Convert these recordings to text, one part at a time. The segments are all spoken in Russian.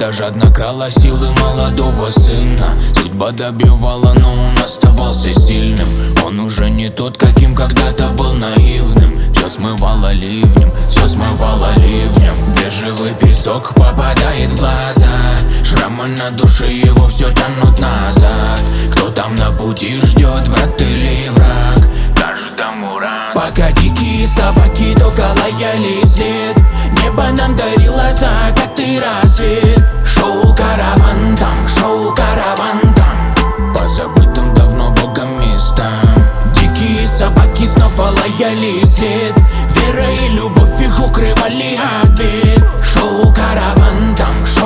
Когда жадно крала силы молодого сына, судьба добивала, но он оставался сильным. Он уже не тот, каким когда-то был наивным. Все смывало ливнем, все смывало ливнем. Бежевый песок попадает в глаза, шрамы на душе его все тянут назад. Кто там на пути ждет, брат или враг? Каждому рад. Пока дикие собаки только лаяли вслед, небо нам дарило закатный рассвет. Шоу караван там, по забытым давно богом местам. Дикие собаки снова лаяли вслед, вера и любовь их укрывали от бед. Шоу караван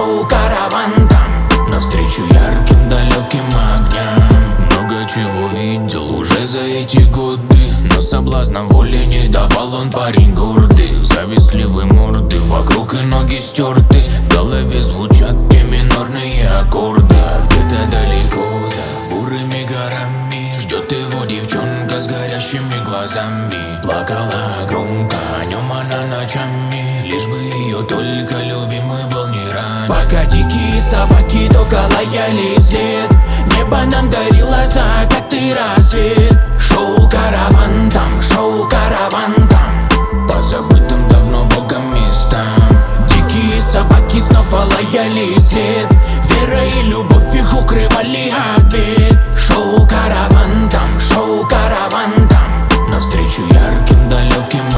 там, навстречу ярким далеким огням. Много чего видел уже за эти годы, но соблазна воли не давал он, парень гордый. Завистливые морды вокруг и ноги стерты, в голове звучат те минорные аккорды. А где-то далеко за бурыми горами ждет его девчонка с горящими глазами. Плакала громко о нем она ночами, лишь бы ее только любимый был не ран. Пока дикие собаки только лаяли вслед, небо нам дарило закатный рассвет. Шоу караван там, по забытым давно богом местам. Дикие собаки снова лаяли вслед, вера и любовь их укрывали от бед. Шоу караван там, навстречу ярким далеким